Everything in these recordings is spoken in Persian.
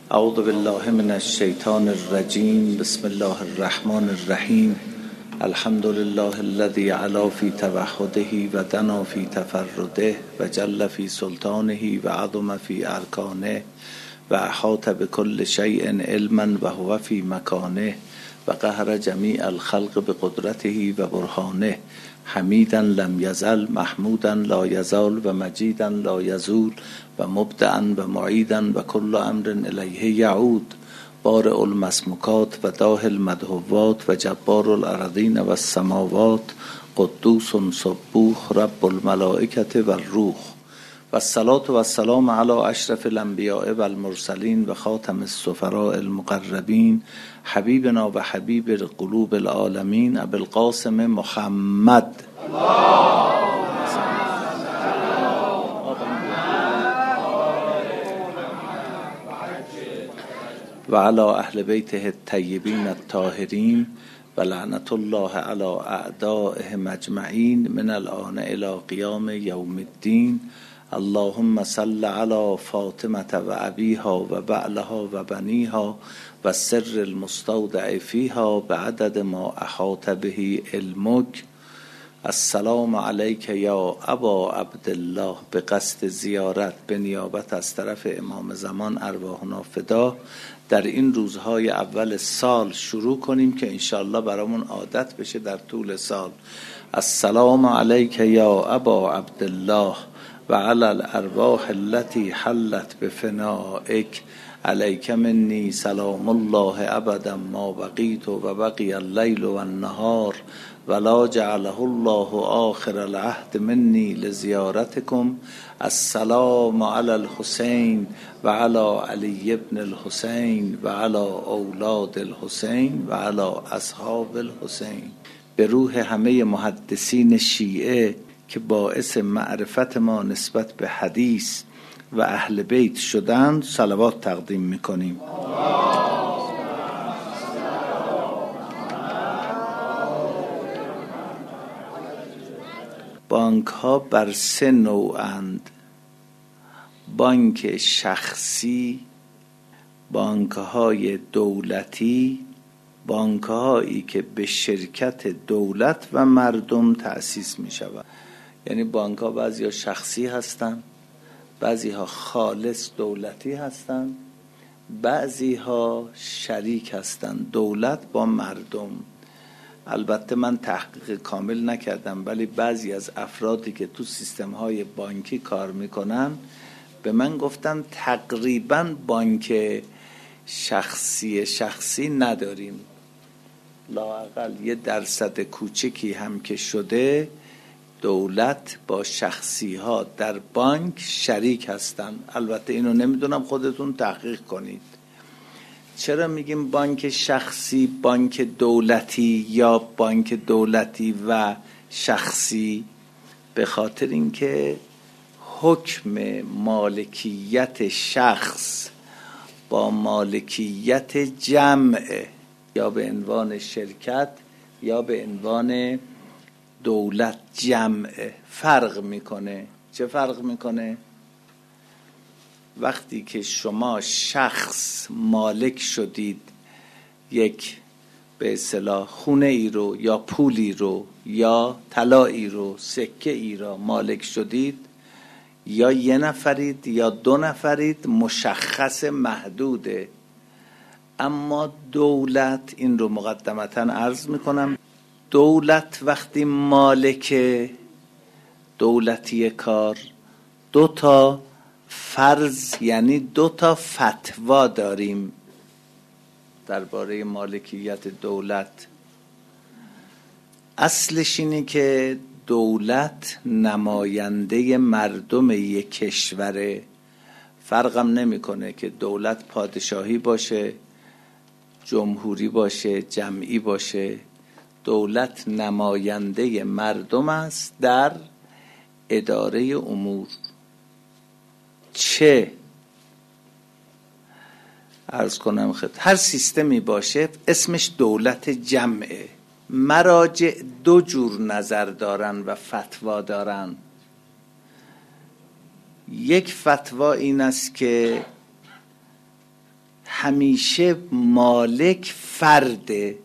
اعوذ بالله من الشیطان الرجیم. بسم الله الرحمن الرحیم. الحمد لله الذي علا في توحده و دنا في تفرده و جل في سلطانه و عظم في ارکانه و احاط بكل شیء علما و هو في مکانه و قهر جمیع الخلق بقدرته و برهانه. حمیدا لم یزل، محمودا لا یزال و مجیدا لا یزول و مبدعا و معیدا و کل امر الیه یعود. بارئ المسموکات و داهی المدهوات و جبار الارضین و السماوات. قدوس سبوح رب الملائکة و الروح. و الصلاة و السلام علی اشرف الانبیاء و المرسلین و خاتم السفراء المقربین حبیبنا و حبیب قلوب العالمین ابی القاسم محمد و علی اهل بیته الطیبین الطاهرین و لعنت الله علی اعدائهم اجمعین من الآن الی قیام یوم الدین. اللهم صل علی فاطمة و ابیها و بعلها و بنیها و سر المستودع فیها بعدد ما احاط به علمک. السلام علیک یا ابا عبدالله. به قصد زیارت به نیابت از طرف امام زمان ارواحنا فدا در این روزهای اول سال شروع کنیم که انشاءالله برامون عادت بشه در طول سال. السلام علیک یا ابا عبدالله و علی الارواح التي حلت بفنائک. علیک منی سلام الله ابدا ما بقیت و بقی اللیل و النهار ولا جعله الله آخر العهد منی لزیارتکم. السلام علی الحسین و علی علی ابن الحسین و علی اولاد الحسین و علی اصحاب الحسین. به روح همه محدثین شیعه که باعث معرفت ما نسبت به حدیث و اهل بیت شدند صلوات تقدیم میکنیم. بانک ها بر 3 نوعند: بانک شخصی، بانک های دولتی، بانک هایی که به شرکت دولت و مردم تأسیس می شود. یعنی بانک ها بعضی ها شخصی هستند، بعضی ها خالص دولتی هستند، بعضی ها شریک هستند دولت با مردم. البته من تحقیق کامل نکردم ولی بعضی از افرادی که تو سیستم های بانکی کار میکنن به من گفتن تقریبا بانک شخصی نداریم، لااقل 1% کوچکی هم که شده دولت با شخصی ها در بانک شریک هستن. البته اینو نمیدونم، خودتون تحقیق کنید. چرا میگیم بانک شخصی، بانک دولتی یا بانک دولتی و شخصی؟ به خاطر اینکه حکم مالکیت شخص با مالکیت جمع یا به عنوان شرکت یا به عنوان دولت جمع فرق میکنه. چه فرق میکنه؟ وقتی که شما شخص مالک شدید یک به اصطلاح خونه ای رو یا پولی رو یا طلایی رو سکه ای رو مالک شدید، یا 1 نفرید یا 2 نفرید مشخص محدوده. اما دولت، این رو مقدمتا عرض میکنم، دولت وقتی مالک دولتی کار 2 تا فرض یعنی 2 تا فتوا داریم درباره مالکیت دولت. اصلش اینه که دولت نماینده مردم یک کشوره. فرقم نمیکنه که دولت پادشاهی باشه، جمهوری باشه، جمعی باشه. دولت نماینده مردم است در اداره امور. چه عرض کنم هر سیستمی باشه اسمش دولت جمعه. مراجع 2 جور نظر دارن و فتوا دارن. یک فتوا این است که همیشه مالک فرده.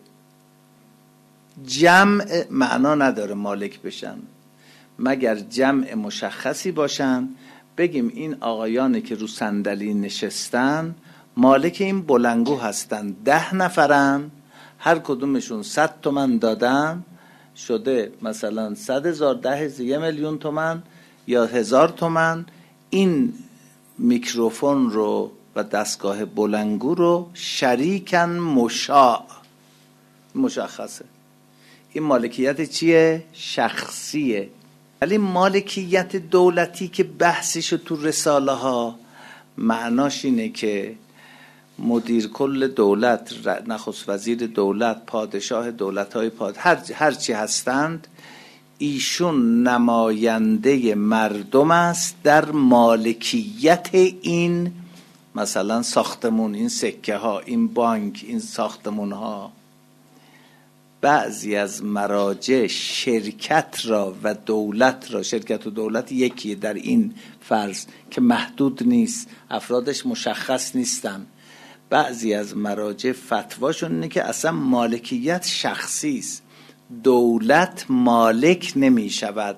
جمع معنا نداره مالک بشن مگر جمع مشخصی باشن. بگیم این آقایانی که رو صندلی نشستن مالک این بلنگو هستن، 10 نفرن، هر کدومشون 100 تومن دادن، شده مثلا 100,000، 10,000,000 تومن یا 1000 تومن. این میکروفون رو و دستگاه بلنگو رو شریکن مشاع، مشخصه. این مالکیت چیه؟ شخصیه. ولی مالکیت دولتی که بحثشو تو رساله ها معناش اینه که مدیر کل دولت، نخست وزیر دولت، پادشاه دولت‌های هر چی هستند، ایشون نماینده مردم است در مالکیت این مثلا ساختمون، این سکه ها، این بانک، این ساختمون ها. بعضی از مراجع شرکت را و دولت را، شرکت و دولت یکی در این فرض که محدود نیست، افرادش مشخص نیستن، بعضی از مراجع فتواشون اینه که اصلا مالکیت شخصی است، دولت مالک نمی شود.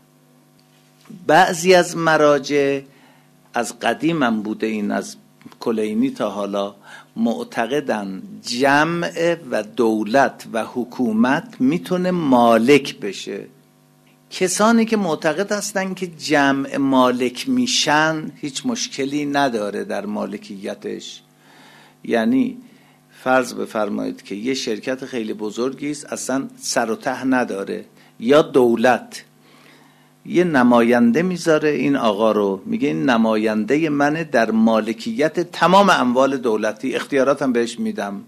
بعضی از مراجع از قدیم هم بوده، این از کلینی تا حالا، معتقدن جمع و دولت و حکومت میتونه مالک بشه. کسانی که معتقد هستن که جمع مالک میشن هیچ مشکلی نداره در مالکیتش. یعنی فرض بفرمایید که یه شرکت خیلی بزرگی است، اصلا سر و ته نداره، یا دولت یه نماینده میذاره این آقا رو، میگه این نماینده منه در مالکیت تمام اموال دولتی، اختیاراتم بهش میدم،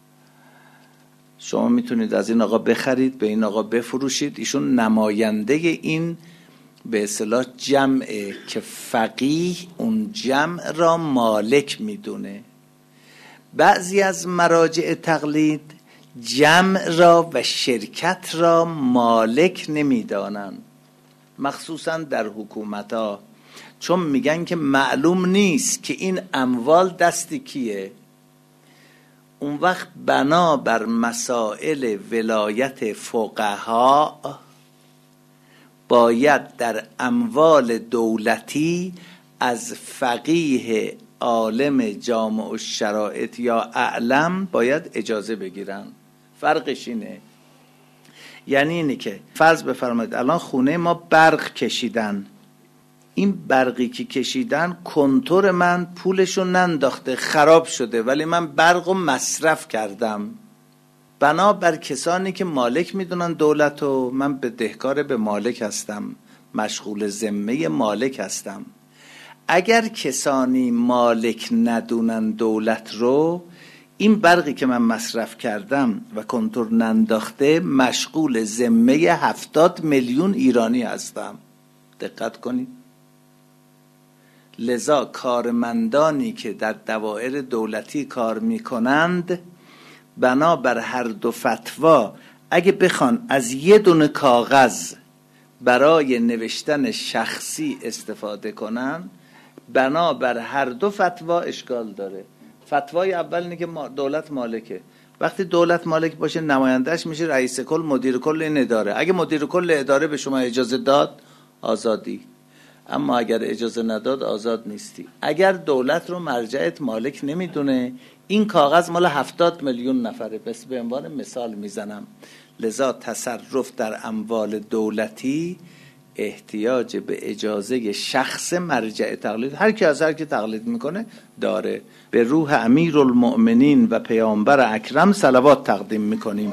شما میتونید از این آقا بخرید، به این آقا بفروشید. ایشون نماینده این به اصطلاح جمعه که فقیه اون جمع را مالک میدونه. بعضی از مراجع تقلید جمع را و شرکت را مالک نمیدانن، مخصوصا در حکومت ها، چون میگن که معلوم نیست که این اموال دستی کیه. اون وقت بنا بر مسائل ولایت فقها باید در اموال دولتی از فقیه عالم جامع الشرائط یا اعلم باید اجازه بگیرن. فرقش اینه، یعنی اینه که فرض بفرمایید الان خونه ما برق کشیدن، این برقی که کشیدن کنتور من پولشو ننداخته، خراب شده، ولی من برقو مصرف کردم. بنابر کسانی که مالک میدونن دولتو، من بدهکار به مالک هستم، مشغول ذمه مالک هستم. اگر کسانی مالک ندونن دولت رو، این برقی که من مصرف کردم و کنتور ننداخته، مشغول ذمه 70 میلیون ایرانی هستم. دقت کنید. لذا کارمندانی که در دوائر دولتی کار میکنند بنابر هر دو فتوا اگه بخوان از یه دونه کاغذ برای نوشتن شخصی استفاده کنن، بنابر هر دو فتوا اشکال داره. فتوای اول اینه که دولت مالکه. وقتی دولت مالک باشه نمایندهش میشه رئیس کل، مدیر کل این اداره. اگه مدیر کل اداره به شما اجازه داد آزادی، اما اگر اجازه نداد آزاد نیستی. اگر دولت رو مرجعت مالک نمیدونه، این کاغذ مال 70 میلیون نفره، بس به عنوان مثال میزنم. لذا تصرف در اموال دولتی احتیاج به اجازه شخص مرجع تقلید، هر کی از هر کی تقلید میکنه داره. به روح امیرالمؤمنین و پیامبر اکرم صلوات تقدیم میکنیم.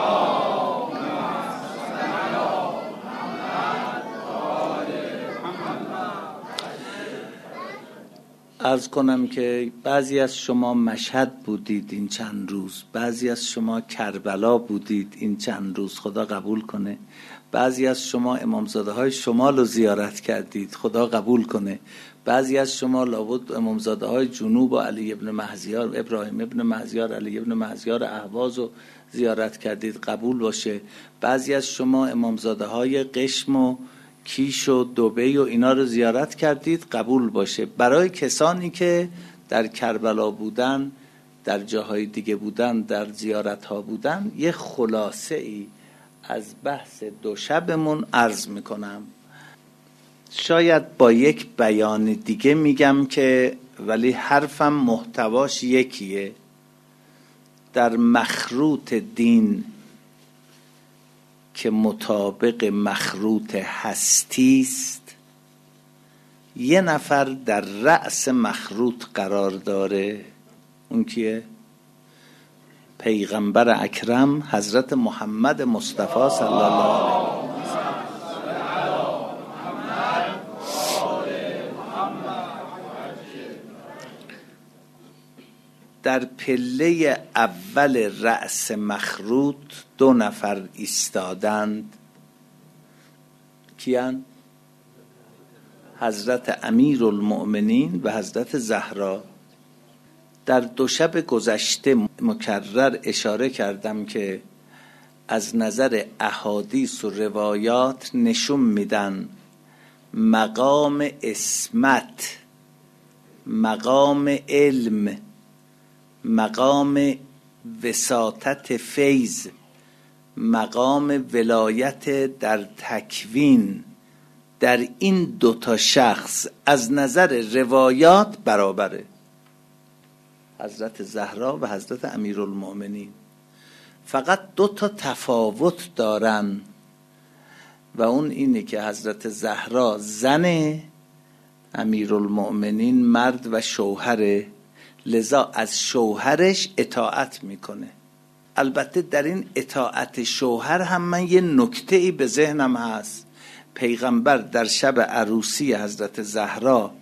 عرض کنم که بعضی از شما مشهد بودید این چند روز، بعضی از شما کربلا بودید این چند روز، خدا قبول کنه. بعضی از شما امامزاده های شمال رو زیارت کردید، خدا قبول کنه. بعضی از شما لابد امامزاده های جنوب و علی ابن مهزیار، ابراهیم ابن مهزیار، علی ابن مهزیار اهواز رو زیارت کردید، قبول باشه. بعضی از شما امامزاده های قشم و کیش و دبی و اینا رو زیارت کردید، قبول باشه. برای کسانی که در کربلا بودن در جاهای دیگه بودن، در زیارت ها بودن، یه خلاصه ای از بحث دو شبمون عرض میکنم. شاید با یک بیان دیگه میگم که ولی حرفم محتواش یکیه. در مخروط دین که مطابق مخروط هستی است، یه نفر در رأس مخروط قرار داره. اون کیه؟ پیغمبر اکرم حضرت محمد مصطفی صلی الله علیه و در پله اول رأس مخروط 2 نفر ایستادند. کیان؟ حضرت امیرالمؤمنین و حضرت زهرا. در 2 شب گذشته مکرر اشاره کردم که از نظر احادیث و روایات نشون میدن مقام عصمت، مقام علم، مقام وساطت فیض، مقام ولایت در تکوین در این 2 شخص از نظر روایات برابره، حضرت زهرا و حضرت امیرالمؤمنین. فقط 2 تفاوت دارن و اون اینه که حضرت زهرا زن، امیرالمؤمنین مرد و شوهره، لذا از شوهرش اطاعت میکنه. البته در این اطاعت شوهر هم من یه نکته ای به ذهنم هست. پیغمبر در شب عروسی حضرت زهرا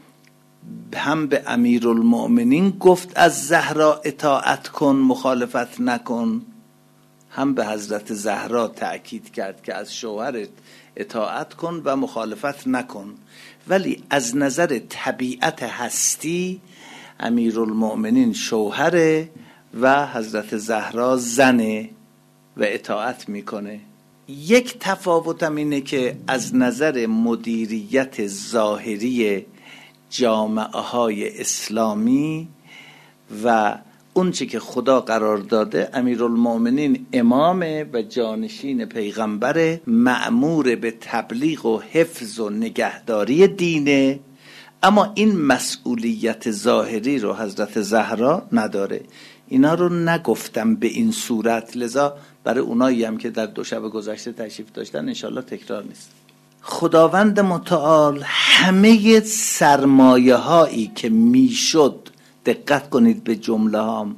هم به امیرالمؤمنین گفت از زهرا اطاعت کن، مخالفت نکن، هم به حضرت زهرا تأکید کرد که از شوهرت اطاعت کن و مخالفت نکن. ولی از نظر طبیعت هستی امیرالمؤمنین شوهره و حضرت زهرا زنه و اطاعت میکنه. یک تفاوتم اینه که از نظر مدیریت ظاهری جامعه های اسلامی و اون چی که خدا قرار داده، امیرالمؤمنین امامه و جانشین پیغمبره، مأمور به تبلیغ و حفظ و نگهداری دینه، اما این مسئولیت ظاهری رو حضرت زهرا نداره. اینا رو نگفتم به این صورت، لذا برای اونایی هم که در 2 شب گذشته تشریف داشتن انشالله تکرار نیست. خداوند متعال همه سرمایه هایی که میشد، دقت کنید به جمله هام،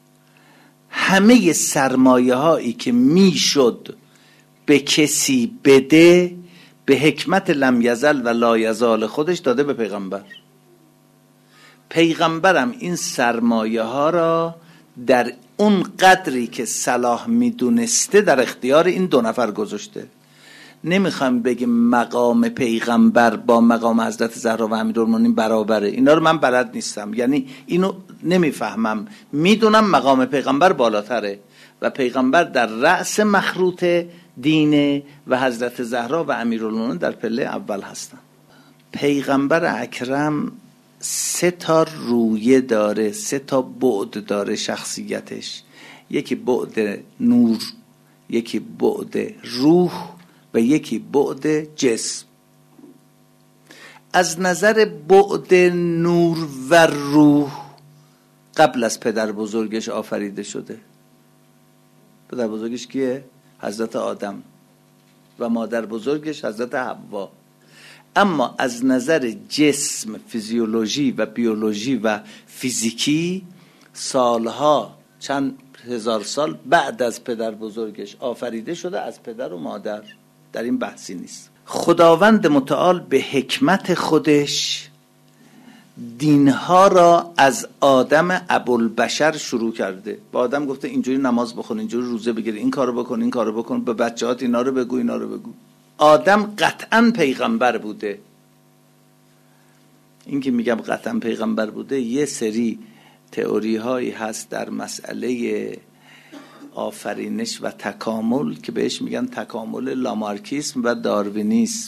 همه سرمایه هایی که میشد به کسی بده به حکمت لم یزل و لا یزال خودش داده به پیغمبر. پیغمبرم این سرمایه ها را در اون قدری که صلاح میدونسته در اختیار این 2 نفر گذاشته. نمیخوام بگم مقام پیغمبر با مقام حضرت زهرا و امیرالمؤمنین برابره، اینا رو من بلد نیستم، یعنی اینو نمیفهمم. میدونم مقام پیغمبر بالاتره و پیغمبر در رأس مخروط دینه و حضرت زهرا و امیرالمؤمنین در پله اول هستن. پیغمبر اکرم 3 رویه داره، 3 بعد داره شخصیتش. یکی بعد نور، یکی بعد روح و یکی بعد جسم. از نظر بعد نور و روح قبل از پدر بزرگش آفریده شده. پدر بزرگش کیه؟ حضرت آدم و مادر بزرگش حضرت حوا. اما از نظر جسم، فیزیولوژی و بیولوژی و فیزیکی سالها، چند هزار سال بعد از پدر بزرگش آفریده شده از پدر و مادر. در این بحثی نیست. خداوند متعال به حکمت خودش دینها را از آدم ابوالبشر شروع کرده. با آدم گفته اینجوری نماز بخون، اینجوری روزه بگیر، این کارو بکن، این کارو بکن، به بچه‌هات اینا رو بگو، اینا رو بگو. آدم قطعاً پیغمبر بوده. این که میگم قطعاً پیغمبر بوده، یه سری تئوری هایی هست در مسئله آفرینش و تکامل که بهش میگن تکامل لامارکیسم و داروینیسم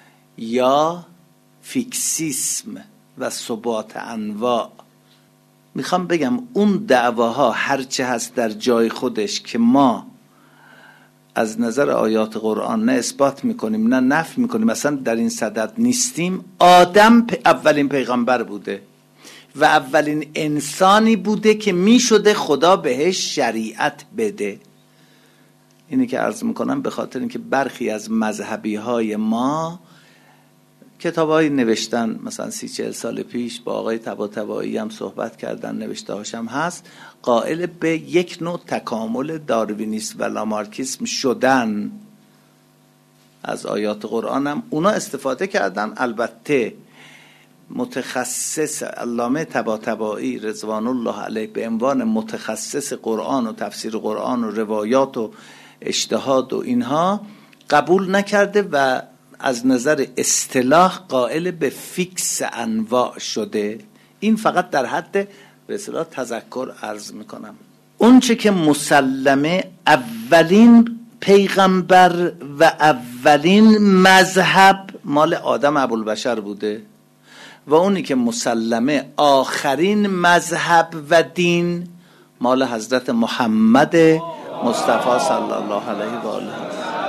یا فیکسیسم و ثبات انواع. میخوام بگم اون دعواها هرچه هست در جای خودش که ما از نظر آیات قرآن نه اثبات میکنیم نه نفی میکنیم، مثلا در این صدد نیستیم. آدم اولین پیغمبر بوده و اولین انسانی بوده که میشده خدا بهش شریعت بده. اینی که عرض میکنم به خاطر اینکه برخی از مذهبی های ما کتابایی نوشتن، مثلا 30-40 سال پیش با آقای طباطبایی هم صحبت کردن، نوشته هاشم هست، قائل به یک نوع تکامل داروینیسم و لامارکیسم شدن. از آیات قرآن هم اونا استفاده کردن. البته متخصص علامه طباطبایی رضوان الله علیه به عنوان متخصص قرآن و تفسیر قرآن و روایات و اجتهاد و اینها قبول نکرده و از نظر اصطلاح قائل به فیکس انواع شده. این فقط در حد به اصطلاح تذکر عرض میکنم. اون چه که مسلمه اولین پیغمبر و اولین مذهب مال آدم ابوالبشر بوده و اونی که مسلمه آخرین مذهب و دین مال حضرت محمد مصطفی صلی الله علیه و آله.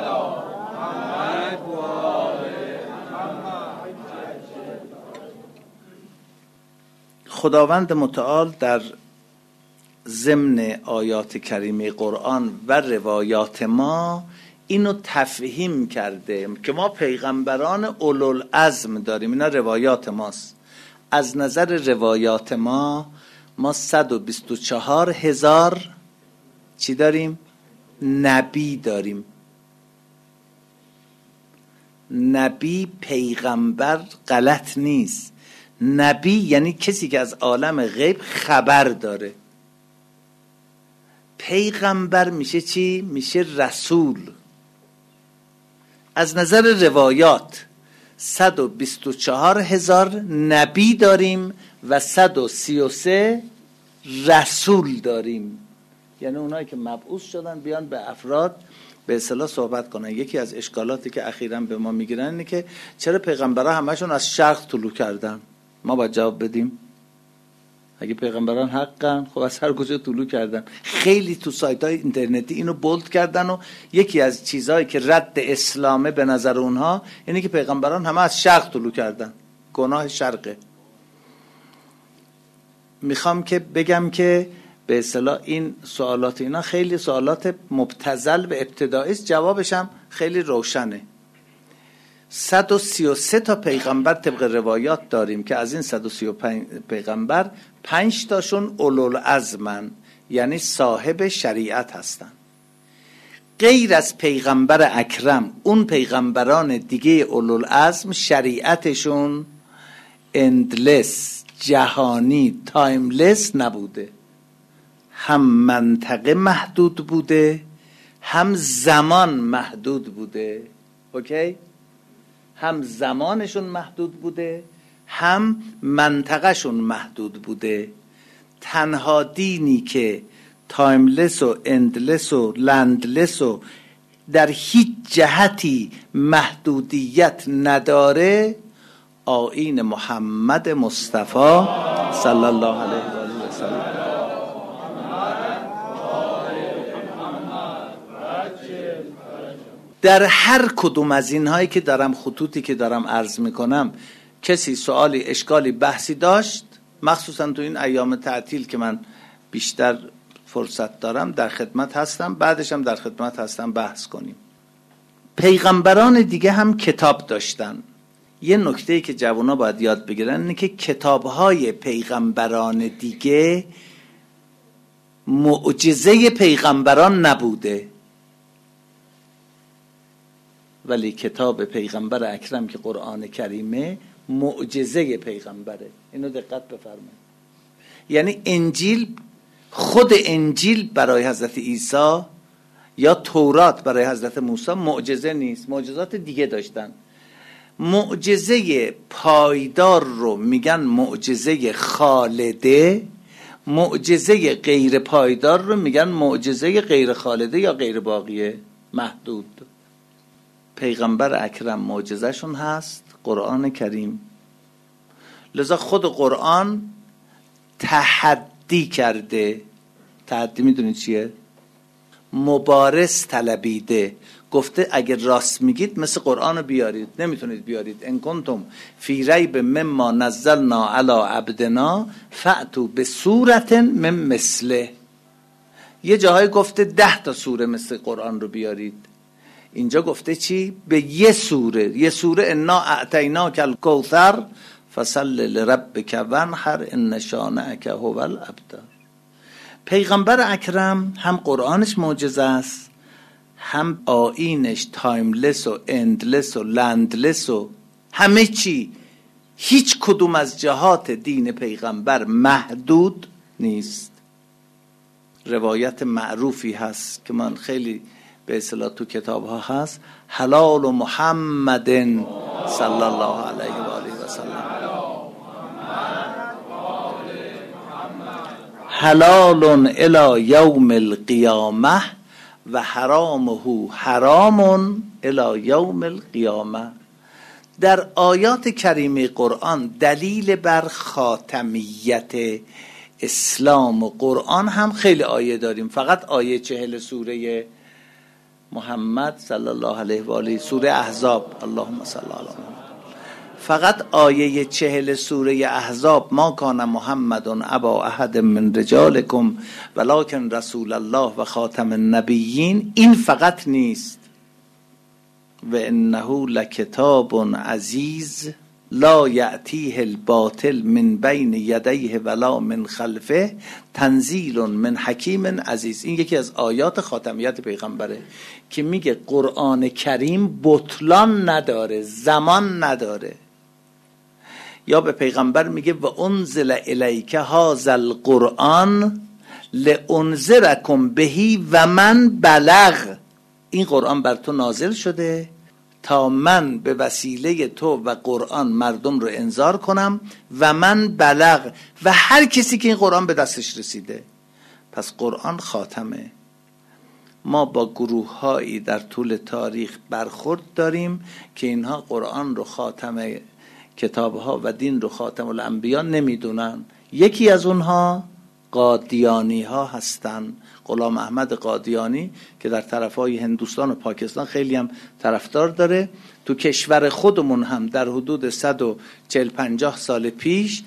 خداوند متعال در ضمن آیات کریمه قرآن و روایات ما اینو تفهیم کرده که ما پیغمبران اولوالعزم داریم. اینا روایات ماست. از نظر روایات ما 124,000 چی داریم؟ نبی داریم. نبی پیغمبر غلط نیست. نبی یعنی کسی که از عالم غیب خبر داره. پیغمبر میشه چی؟ میشه رسول. از نظر روایات 124,000 نبی داریم و 133 رسول داریم. یعنی اونایی که مبعوث شدن بیان به افراد به اصطلاح صحبت کنن. یکی از اشکالاتی که اخیراً به ما میگیرن اینه که چرا پیغمبرها همشون از شرق طلوع کردن؟ ما باید جواب بدیم اگه پیغمبران حقن خب از هر کجا طلوع کردن. خیلی تو سایت‌های اینترنتی اینو بولد کردن و یکی از چیزهایی که رد اسلامه به نظر اونها اینه که پیغمبران همه از شرق طلوع کردن. گناه شرقه. میخوام که بگم که به اصطلاح این سوالات اینا خیلی سوالات مبتذل و ابتدایی است، جوابش هم خیلی روشنه. 133 تا پیغمبر طبق روایات داریم که از این 135 پیغمبر 5 تاشون اولوالعزمن، یعنی صاحب شریعت هستن. غیر از پیغمبر اکرم اون پیغمبران دیگه اولوالعزم شریعتشون اندلس، جهانی، تایملس نبوده. هم منطقه محدود بوده، هم زمان محدود بوده. اوکی؟ هم زمانشون محدود بوده، هم منطقهشون محدود بوده. تنها دینی که تایملس و اندلس و لندلس و در هیچ جهتی محدودیت نداره آیین محمد مصطفی صلی الله علیه و آله و سلم. در هر کدوم از اینهایی که دارم خطوطی که دارم عرض میکنم کسی سوالی اشکالی بحثی داشت، مخصوصا تو این ایام تعطیل که من بیشتر فرصت دارم در خدمت هستم، بعدش هم در خدمت هستم بحث کنیم. پیغمبران دیگه هم کتاب داشتن. یه نکته‌ای که جوانا باید یاد بگیرن اینه که کتاب‌های پیغمبران دیگه معجزه پیغمبران نبوده، ولی کتاب پیغمبر اکرم که قرآن کریمه معجزه پیغمبره. اینو دقت بفرمایید. یعنی انجیل، خود انجیل برای حضرت عیسی یا تورات برای حضرت موسی معجزه نیست، معجزات دیگه داشتن. معجزه پایدار رو میگن معجزه خالده، معجزه غیر پایدار رو میگن معجزه غیر خالده یا غیر باقیه، محدود. پیغمبر اکرم معجزه شون هست قرآن کریم. لذا خود قرآن تحدی کرده. تحدی میدونید چیه؟ مبارز طلبیده، گفته اگر راست میگید مثل قرآن رو بیارید، نمیتونید بیارید. ان کنتم فی ریب مما نزلنا علی عبدنا فأتوا بسورة من مثله. یه جاهای گفته 10 تا سوره مثل قرآن رو بیارید، اینجا گفته چی؟ به یه سوره انا اعطیناک الکوثر فصل لربک وانحر ان شانئک هو الابتر. پیغمبر اکرم هم قرآنش معجزه است، هم آیینش تایملس و اندلس و لندلس و همه چی. هیچ کدوم از جهات دین پیغمبر محدود نیست. روایت معروفی هست که من خیلی به اصطلاح تو کتاب ها هست، حلال و محمد صلی الله علیه و آله و سلم، حلال الی یوم القیامه و حرامه حرام الی یوم القیامه. در آیات کریمه قرآن دلیل بر خاتمیت اسلام و قرآن هم خیلی آیه داریم. فقط آیه 40 سوره محمد صلی الله علیه و آله، سوره احزاب، اللهم صل علی محمد، فقط آیه 40 سوره احزاب، ما کان محمد ابا احد من رجالکم ولکن رسول الله و خاتم النبیین، این فقط نیست. و انه لکتاب عزیز لا یأتیه الباطل من بین یدیه ولا من خلفه تنزیل من حکیم عزیز. این یکی از آیات خاتمیت پیغمبره که میگه قرآن کریم بطلان نداره، زمان نداره. یا به پیغمبر میگه و انزل الیک هذا القرآن لانذرکم بهی و من بلغ. این قرآن بر تو نازل شده تا من به وسیله تو و قرآن مردم رو انذار کنم و من بلغ، و هر کسی که این قرآن به دستش رسیده. پس قرآن خاتمه. ما با گروه هایی در طول تاریخ برخورد داریم که اینها قرآن رو خاتمه کتاب ها و دین رو خاتم الانبیا نمیدونن. یکی از اونها قادیانی ها هستن. غلام احمد قادیانی که در طرفای هندوستان و پاکستان خیلی هم طرفدار داره. تو کشور خودمون هم در حدود 140-50 سال پیش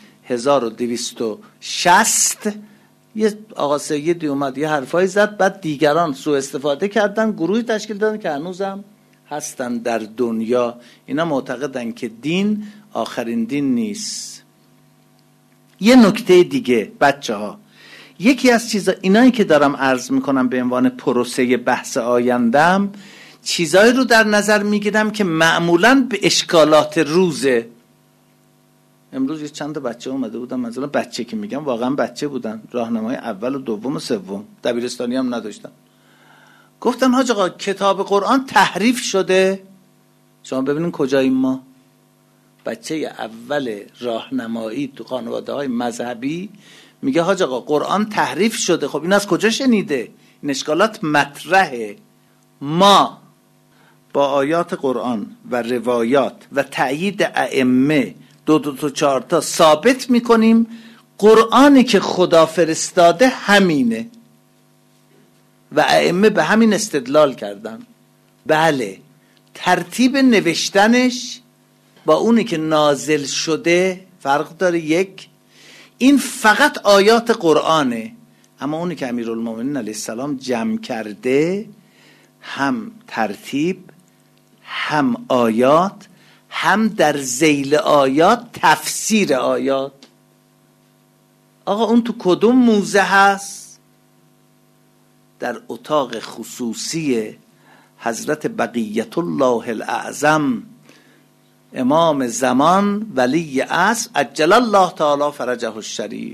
1260 یه آقا سیدی اومد یه حرفایی زد، بعد دیگران سوء استفاده کردن، گروهی تشکیل دادن که هنوزم هستن در دنیا. اینا معتقدن که دین آخرین دین نیست. یه نکته دیگه بچه ها، یکی از چیزا اینایی که دارم عرض میکنم به عنوان پروسه بحث آیندم، چیزایی رو در نظر میگیرم که معمولاً به اشکالات روزه. امروز یه چند تا بچه اومده بودن، مثلا بچه که میگم واقعا بچه بودن، راهنمای اول و دوم و سوم، دبیرستانی هم نداشتن. گفتن حاج آقا کتاب قرآن تحریف شده. شما ببینین کجاییم ما. بچه اول راهنمایی تو خانواده های مذهبی میگه حاج آقا قرآن تحریف شده. خب این از کجا شنیده؟ این اشکالات مطرحه. ما با آیات قرآن و روایات و تأیید ائمه 2 تا 4 تا ثابت میکنیم قرآنی که خدا فرستاده همینه و ائمه به همین استدلال کردن. بله، ترتیب نوشتنش با اونی که نازل شده فرق داره. یک، این فقط آیات قرآنه، اما اونی که امیرالمومنین علیه السلام جمع کرده هم ترتیب، هم آیات، هم در ذیل آیات تفسیر آیات. آقا اون تو کدوم موزه هست؟ در اتاق خصوصی حضرت بقیت الله الاعظم امام زمان ولی عصر عجل الله تعالی فرجه الشریف.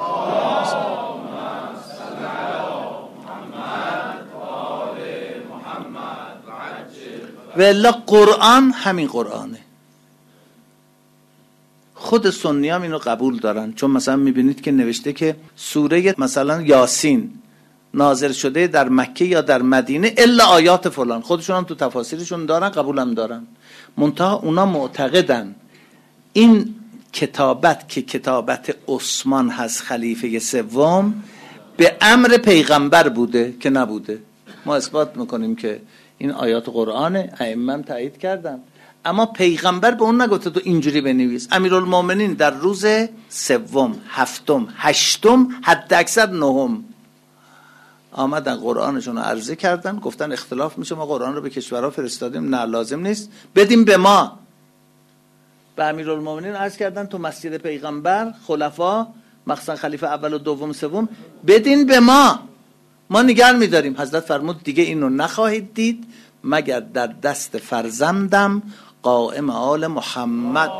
و الا قرآن همین قرآنه. خود سنی هم اینو قبول دارن، چون مثلا میبینید که نوشته که سوره مثلا یاسین نازل شده در مکه یا در مدینه الا آیات فلان. خودشون هم تو تفاسیرشون دارن، قبول هم دارن. منتها اونا معتقدن این کتابت که کتابت عثمان هست خلیفه سوم به امر پیغمبر بوده که نبوده. ما اثبات میکنیم که این آیات قرآنه، ائمه هم تایید کردن، اما پیغمبر به اون نگفته تو اینجوری بنویس. امیرالمومنین در روز سوم، هفتم، هشتم، حد اکثر نهم آمدن قرآنشون رو عرضه کردن، گفتن اختلاف میشه، ما قرآن رو به کشورها فرستادیم، نه لازم نیست، بدیم به ما. به امیرالمومنین عرض کردن تو مسجد پیغمبر خلفا مخصوصا خلیفه اول و دوم سوم بدین به ما نگه میداریم. حضرت فرمود دیگه اینو نخواهید دید مگر در دست فرزندم قائم آل محمد.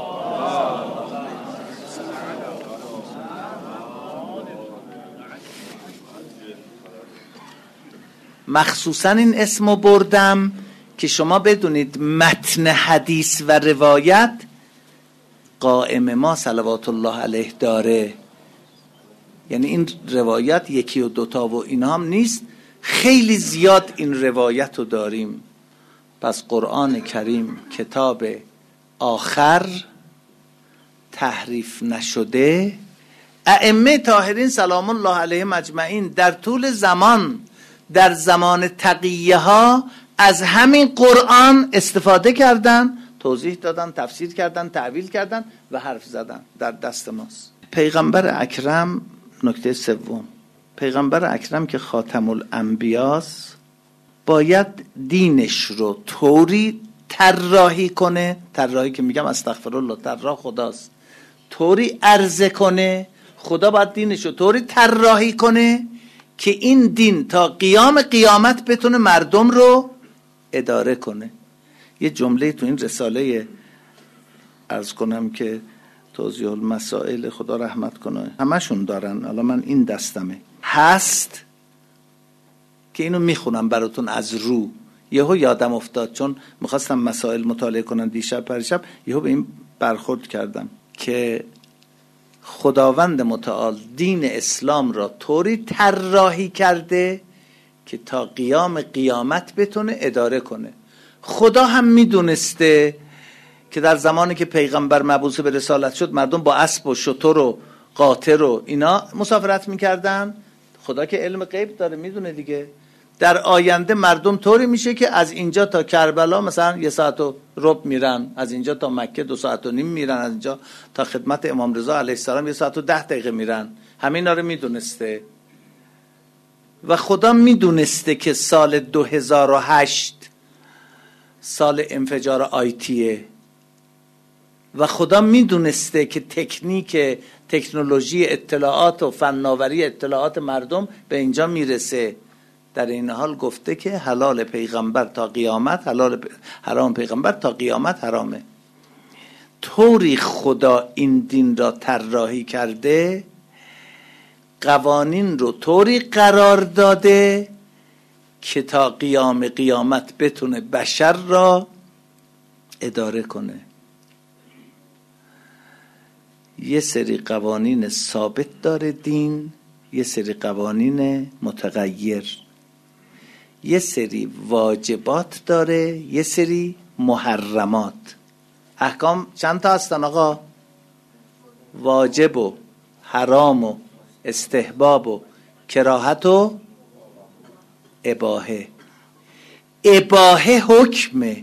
مخصوصا این اسمو بردم که شما بدونید متن حدیث و روایت قائم ما صلوات الله علیه داره. یعنی این روایت یکی و دوتا و اینا هم نیست، خیلی زیاد این روایت رو داریم. پس قرآن کریم کتاب آخر، تحریف نشده، ائمه طاهرین سلام الله علیهم اجمعین در طول زمان، در زمان تقیه ها از همین قرآن استفاده کردن، توضیح دادن، تفسیر کردن، تعویل کردن و حرف زدن. در دست ماست. پیغمبر اکرم، نکته سوم، پیغمبر اکرم که خاتم الانبیاست باید دینش رو طوری طراحی کنه، طراحی که میگم استغفرالله، طراح خداست، طوری عرضه کنه، خدا باید دینش رو طوری طراحی کنه که این دین تا قیام قیامت بتونه مردم رو اداره کنه. یه جمله تو این رساله عرض کنم که توضیح المسائل، خدا رحمت کنه، همشون دارن، حالا من این دستمه هست که اینو میخونم براتون از رو. یهو یادم افتاد چون میخواستم مسائل مطالعه کنم دیشب پریشب، یهو به این برخورد کردم که خداوند متعال دین اسلام را طوری طراحی کرده که تا قیام قیامت بتونه اداره کنه. خدا هم میدونسته که در زمانی که پیغمبر مبعوث به رسالت شد مردم با اسب و شتر و قاطر و اینا مسافرت میکردن. خدا که علم غیب داره میدونه دیگه. در آینده مردم طوری میشه که از اینجا تا کربلا مثلا 1 ساعت و ربع میرن، از اینجا تا مکه 2 ساعت و نیم میرن، از اینجا تا خدمت امام رضا علیه السلام 1 ساعت و 10 دقیقه میرن. همینا رو میدونسته و خدا میدونسته که سال 2008 سال انفجار آیتیه و خدا میدونسته که تکنولوژی اطلاعات و فناوری اطلاعات مردم به اینجا میرسه. در این حال گفته که حلال پیغمبر تا قیامت حلال، حرام پیغمبر تا قیامت حرامه. طوری خدا این دین را طراحی کرده، قوانین رو طوری قرار داده که تا قیام قیامت بتونه بشر را اداره کنه. یه سری قوانین ثابت داره دین، یه سری قوانین متغیر، یه سری واجبات داره، یه سری محرمات. احکام چند تا هستن آقا؟ واجب و حرام و استحباب و کراهت و اباحه. اباحه حکمه.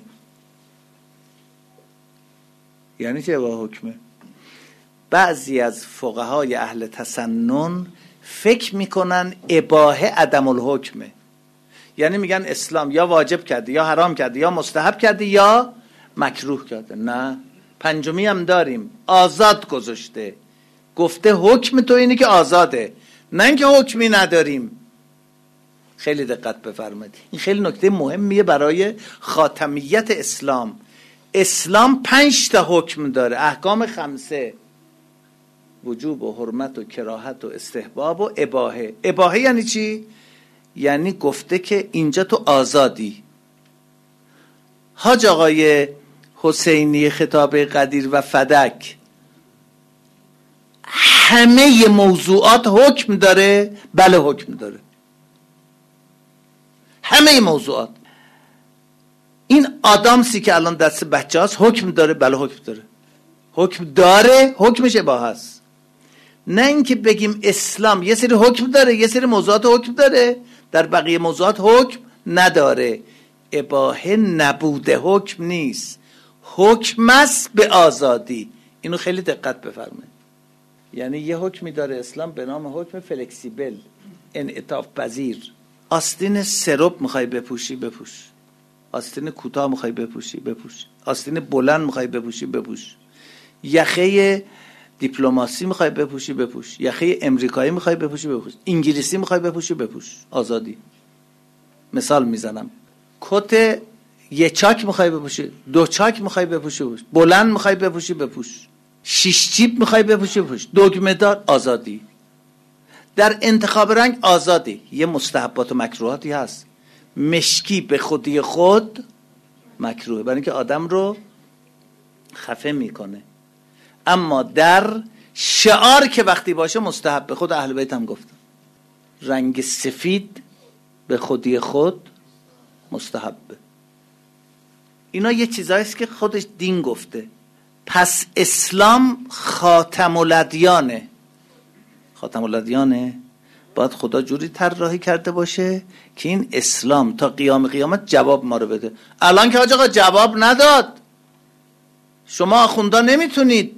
یعنی چه اباحه حکمه؟ بعضی از فقهای اهل تسنن فکر میکنن اباحه عدم الحکمه، یعنی میگن اسلام یا واجب کرده یا حرام کرده یا مستحب کرده یا مکروه کرده. نه، پنجمی هم داریم، آزاد گذاشته، گفته حکم تو اینه که آزاده، نه اینکه حکمی نداریم. خیلی دقت بفرمایید، این خیلی نکته مهمیه برای خاتمیت اسلام. اسلام 5 تا حکم داره، احکام 5: وجوب و حرمت و کراهت و استحباب و اباحه. اباحه یعنی چی؟ یعنی گفته که اینجا تو آزادی. حاج آقای حسینی خطاب قدیر و فدک همه موضوعات حکم داره؟ بله حکم داره، همه موضوعات. این آدامسی که الان دست بچه هاست حکم داره؟ بله حکم داره. حکم داره، حکمش اباحه است. نه اینکه بگیم اسلام یه سری حکم داره، یه سری موضوعات حکم داره، در بقیه موضوعات حکم نداره. اباحه نبوده حکم نیست، حکم است به آزادی. اینو خیلی دقت بفرمایید. یعنی یه حکمی داره اسلام به نام حکم فلکسیبل، انعطاف پذیر. آستین سرب میخوای بپوشی بپوش، آستین کوتاه میخوای بپوشی بپوش، آستین بلند میخوای بپوشی بپوش، یخه دیپلماسی میخوای بپوشی بپوش، یخه امریکایی میخوای بپوشی بپوش، انگلیسی میخوای بپوشی بپوش، آزادی. مثال میزنم، کت یه چاک میخوای بپوشی، دو چاک میخوای بپوشی بپوش، بلند میخوای بپوشی بپوش، شیش جیب میخوای بپوشی بپوش، دگمه دار، آزادی. در انتخاب رنگ آزادی. یه مستحبات و مکروهاتی هست. مشکی به خودی خود مکروهه، برای اینکه آدم رو خفه میکنه. اما در شعار که وقتی باشه مستحب، به خود اهل بیت هم گفتن رنگ سفید به خودی خود مستحبه. اینا یه چیزاییست که خودش دین گفته. پس اسلام خاتم الادیانه. خاتم الادیانه باید خدا جوری طراحی کرده باشه که این اسلام تا قیام قیامت جواب ما رو بده. الان که آقا جواب نداد، شما آخوندا نمیتونید.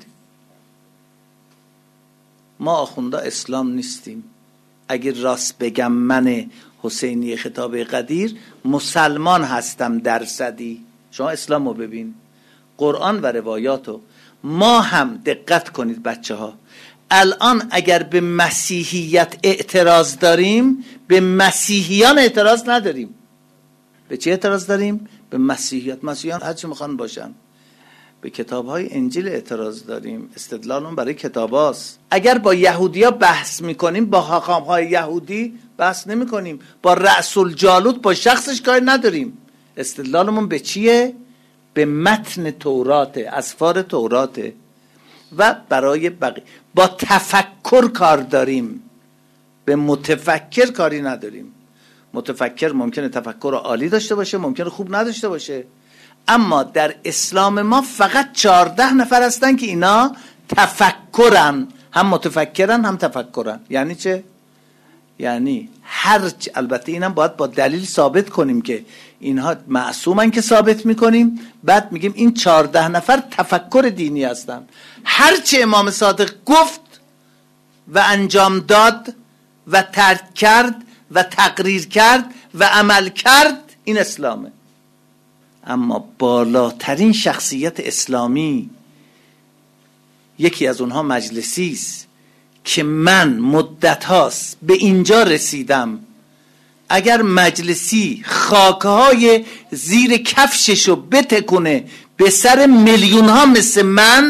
ما آخوندا اسلام نیستیم. اگر راست بگم من حسینی خطاب قدیر مسلمان هستم درصدی. شما اسلام رو ببین، قرآن و روایاتو. ما هم دقت کنید بچه ها، الان اگر به مسیحیت اعتراض داریم، به مسیحیان اعتراض نداریم. به چه اعتراض داریم؟ به مسیحیت. مسیحیان هر چی میخوان باشن. به کتاب‌های انجیل اعتراض داریم. استدلالمون برای کتاباست. اگر با یهودیا بحث میکنیم، با حاکم‌های یهودی بحث نمیکنیم. با رأس الجالوت، با شخصش کاری نداریم. استدلالمون به چیه؟ به متن توراته، اسفار توراته. و برای بقیه با تفکر کار داریم، به متفکر کاری نداریم. متفکر ممکنه تفکر عالی داشته باشه، ممکنه خوب نداشته باشه. اما در اسلام ما فقط 14 نفر هستن که اینا تفکرن، هم متفکرن هم تفکرن. یعنی چه؟ یعنی البته اینم باید با دلیل ثابت کنیم که اینها معصومن که ثابت میکنیم. بعد میگیم این 14 نفر تفکر دینی هستن. هرچه امام صادق گفت و انجام داد و ترک کرد و تقریر کرد و عمل کرد، این اسلامه. اما بالاترین شخصیت اسلامی یکی از اونها مجلسی است که من مدت هاست به اینجا رسیدم. اگر مجلسی خاکهای زیر کفششو بتکونه به سر میلیون ها مثل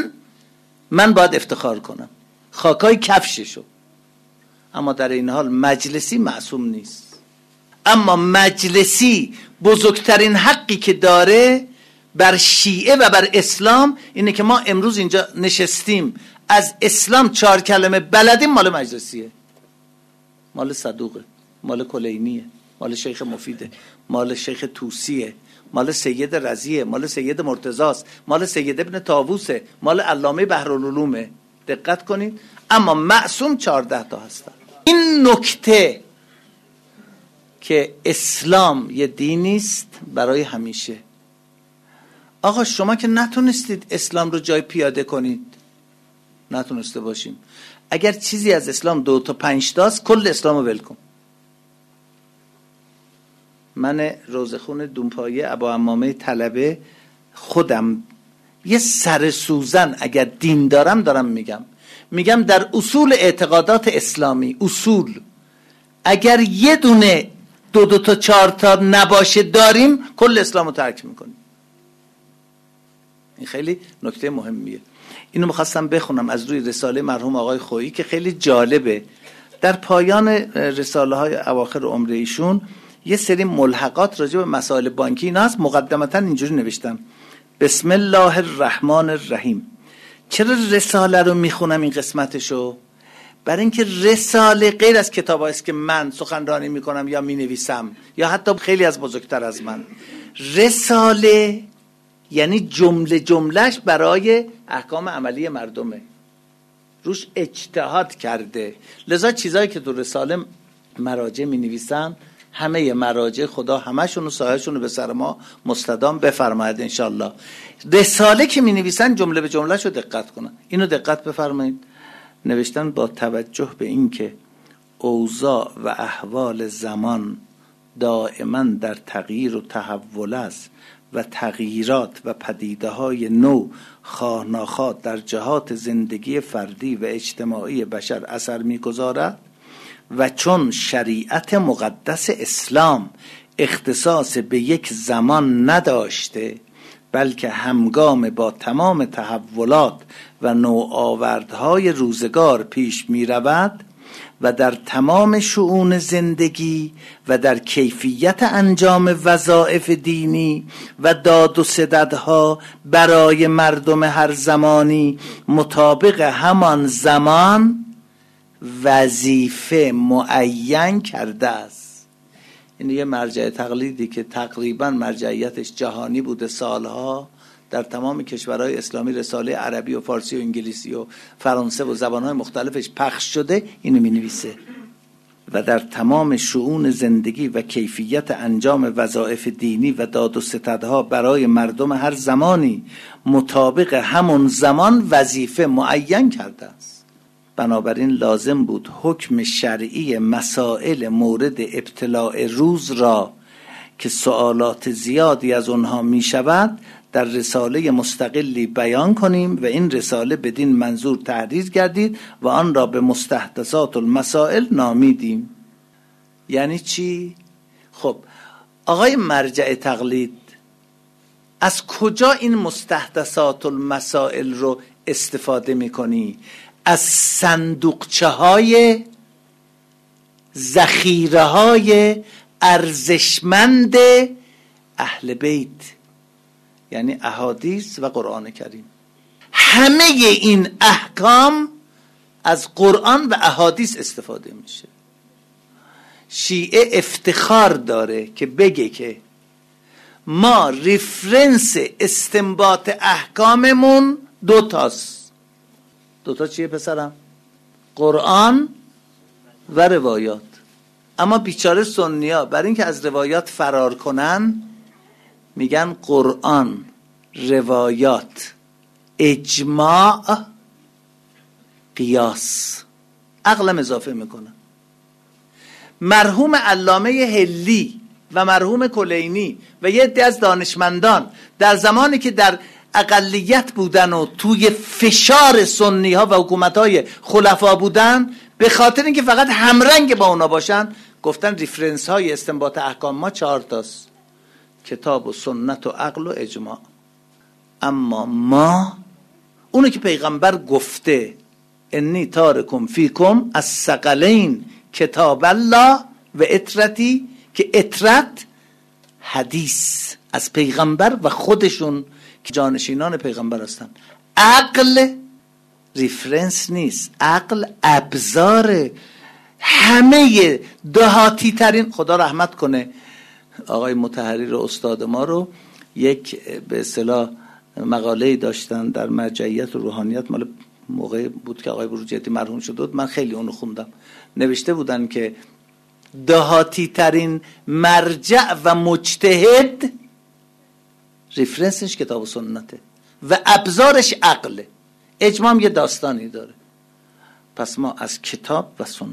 من باید افتخار کنم، خاکهای کفششو. اما در این حال مجلسی معصوم نیست. اما مجلسی بزرگترین حقی که داره بر شیعه و بر اسلام اینه که ما امروز اینجا نشستیم، از اسلام 4 کلمه بلدیم، مال مجلسیه، مال صدوقه، مال کلینیه، مال شیخ مفیده، مال شیخ توسیه، مال سید رضیه، مال سید مرتضاست، مال سید ابن طاووسه، مال علامه بحرالعلومه. دقت کنید. اما معصوم 14 تا هستن. این نکته که اسلام یه دینی است برای همیشه. آقا شما که نتونستید اسلام رو جای پیاده کنید، نتونسته باشیم. اگر چیزی از اسلام 2 تا 5 تاست، کل اسلام رو ول کن. من روزخون دونپایه ابا عمامه طلبه خودم یه سر سوزن اگر دین دارم میگم در اصول اعتقادات اسلامی، اصول اگر یه دونه 2 تا 4 تا نباشه داریم، کل اسلام رو ترک میکنیم. این خیلی نکته مهمیه. اینو میخواستم بخونم از روی رساله مرحوم آقای خویی که خیلی جالبه. در پایان رساله های اواخر عمر ایشون یه سری ملحقات راجع به مسائل بانکی اینا هست. مقدمتا اینجوری نوشتم: بسم الله الرحمن الرحیم. چرا رساله رو میخونم این قسمتشو؟ برای اینکه رساله غیر از کتاب هست که من سخنرانی میکنم یا مینویسم یا حتی خیلی از بزرگتر از من، رساله یعنی جمله جملهش برای احکام عملی مردمه، روش اجتهاد کرده. لذا چیزایی که تو رساله مراجع می نویسن، همه مراجع خدا همشون و سایه‌شون رو به سر ما مستدام بفرماید انشالله. رساله که می نویسن جمله به جمله شو دقت کنن. اینو دقت بفرمایید. نوشتن با توجه به این که اوضاع و احوال زمان دائما در تغییر و تحول است و تغییرات و پدیده‌های نو خواه‌ناخواه در جهات زندگی فردی و اجتماعی بشر اثر می‌گذارد و چون شریعت مقدس اسلام اختصاص به یک زمان نداشته بلکه همگام با تمام تحولات و نوآوردهای روزگار پیش می‌رود و در تمام شؤون زندگی و در کیفیت انجام وظایف دینی و داد و ستدها برای مردم هر زمانی مطابق همان زمان وظیفه معین کرده است. این یه مرجع تقلیدی که تقریبا مرجعیتش جهانی بوده، سالها در تمام کشورهای اسلامی رساله عربی و فارسی و انگلیسی و فرانسه و زبانهای مختلفش پخش شده، اینو می نویسه. و در تمام شؤون زندگی و کیفیت انجام وظایف دینی و داد و ستدها برای مردم هر زمانی مطابق همون زمان وظیفه معین کرده است. بنابراین لازم بود حکم شرعی مسائل مورد ابتلاع روز را که سوالات زیادی از اونها می شود در رساله مستقلی بیان کنیم و این رساله بدین منظور تحریر گردید و آن را به مستحدثات المسائل نامیدیم. یعنی چی؟ خب آقای مرجع تقلید از کجا این مستحدثات المسائل رو استفاده میکنی؟ از صندوقچه های ذخیره های ارزشمند اهل بیت، یعنی احادیث و قرآن کریم. همه این احکام از قرآن و احادیث استفاده میشه. شیعه افتخار داره که بگه که ما ریفرنس استنباط احکاممون دوتاست. دوتا چیه پسرم؟ قرآن و روایات. اما بیچاره سنی‌ها برای اینکه از روایات فرار کنن میگن قرآن، روایات، اجماع، قیاس. عقلم اضافه میکنن. مرحوم علامه هلی و مرحوم کلینی و یه عده از دانشمندان در زمانی که در اقلیت بودن و توی فشار سنی ها و حکومت های خلفا بودن، به خاطر اینکه فقط همرنگ با اونا باشن گفتن ریفرنس های استنباط احکام ما 4 تاست: کتاب و سنت و عقل و اجماع. اما ما اونو که پیغمبر گفته انی تارکم فیکم الثقلین کتاب الله و اطرتی، که اطرت حدیث از پیغمبر و خودشون که جانشینان پیغمبر هستن. عقل ریفرنس نیست، عقل ابزاره. همه دهاتی ترین، خدا رحمت کنه آقای مطهری رو، استاد ما رو، یک به اصطلاح مقاله‌ای داشتن در مرجعیت و روحانیت، مال موقع بود که آقای بروجردی مرحوم شده بود، من خیلی اونو خوندم. نوشته بودن که دهاتی ترین مرجع و مجتهد ریفرنسش کتاب و سنته و ابزارش عقله. اجماع هم یه داستانی داره. پس ما از کتاب و سنت،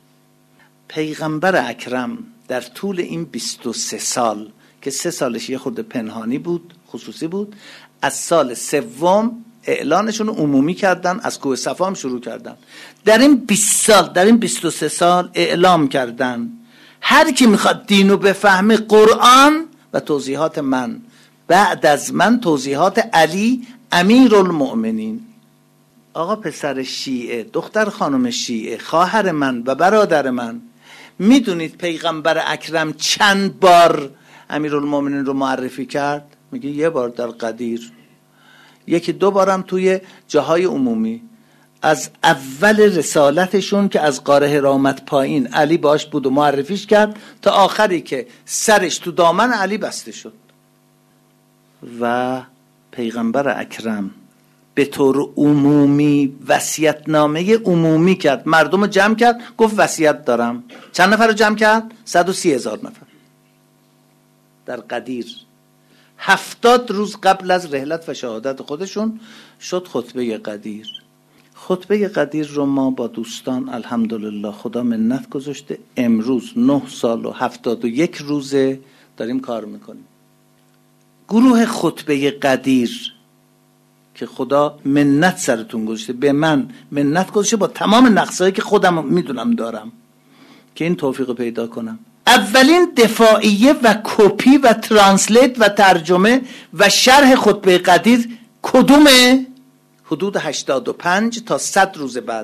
پیغمبر اکرم در طول این 23 سال که 3 سالش یه خورده پنهانی بود، خصوصی بود، از سال 3 اعلانشون رو عمومی کردن، از کوه صفا هم شروع کردن. در این 20 سال، در این 23 سال اعلام کردن هر کی میخواد دینو بفهمه قرآن و توضیحات من، بعد از من توضیحات علی امیرالمؤمنین. آقا پسر شیعه، دختر خانم شیعه، خواهر من و برادر من، میدونید پیغمبر اکرم چند بار امیرالمؤمنین رو معرفی کرد؟ میگه 1 بار در قدیر، 1-2 بارم توی جاهای عمومی. از اول رسالتشون که از غار حرا آمد پایین علی باش بود و معرفیش کرد تا آخری که سرش تو دامن علی بسته شد. و پیغمبر اکرم به طور عمومی وصیت‌نامه عمومی کرد، مردم رو جمع کرد، گفت وصیت دارم. چند نفر رو جمع کرد؟ 130,000 نفر در قدیر. 70 روز قبل از رحلت و شهادت خودشون شد خطبه قدیر. خطبه قدیر رو ما با دوستان الحمدلله خدا منت گذاشته امروز 9 سال و 71 روزه داریم کار میکنیم. گروه خطبه قدیر که خدا منت سرتون گذاشته، به من منت گذاشته با تمام نقصایی که خودم میدونم دارم که این توفیق پیدا کنم. اولین دفاعیه و کپی و ترانسلیت و ترجمه و شرح خطبه قدیر کدومه؟ حدود 85 تا 100 روز بعد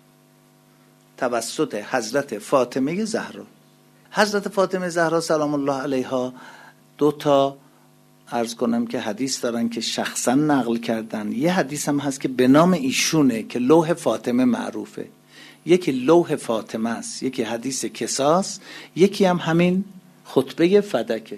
توسط حضرت فاطمه زهرا. حضرت فاطمه زهرا سلام الله علیها 2 تا عرض کنم که حدیث دارن که شخصا نقل کردن. یه حدیث هم هست که به نام ایشونه که لوح فاطمه معروفه. یکی لوح فاطمه است، یکی حدیث کساس، یکی هم همین خطبه فدکه.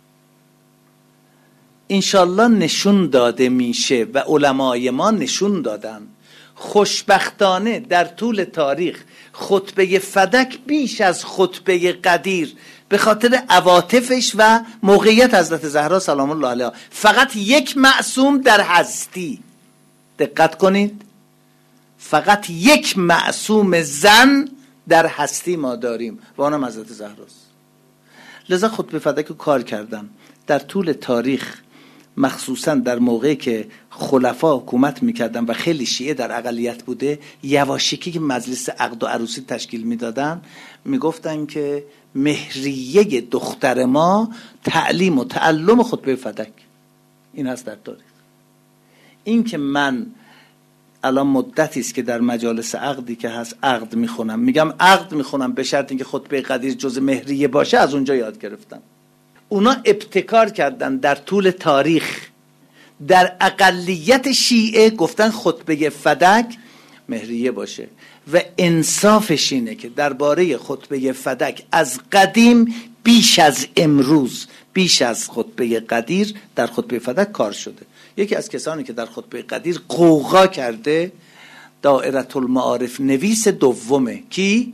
انشالله نشون داده میشه و علمای ما نشون دادن خوشبختانه در طول تاریخ خطبه فدک بیش از خطبه قدیر به خاطر عواطفش و موقعیت حضرت زهرا سلام الله علیها، فقط یک معصوم در هستی، دقت کنید، فقط یک معصوم زن در هستی ما داریم و اونم حضرت زهراست. لذا خطبه فدک رو کار کردن در طول تاریخ، مخصوصا در موقعی که خلفا حکومت میکردن و خیلی شیعه در اقلیت بوده، یواشکی که مجلس عقد و عروسی تشکیل میدادن میگفتن که مهریه دختر ما تعلیم و تعلم خطبه فدک. این هست در تاریخ. این که من الان مدتی است که در مجالس عقدی که هست عقد میخونم، میگم عقد میخونم به شرط اینکه خطبه قدیر جز مهریه باشه، از اونجا یاد گرفتم. اونا ابتکار کردن در طول تاریخ در اقلیت شیعه گفتن خطبه فدک مهریه باشه و انصافش اینه که درباره خطبه فدک از قدیم بیش از امروز، بیش از خطبه قدیر در خطبه فدک کار شده. یکی از کسانی که در خطبه قدیر قوقا کرده دائره المعارف نویس دومه. کی؟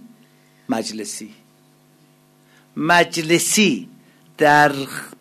مجلسی در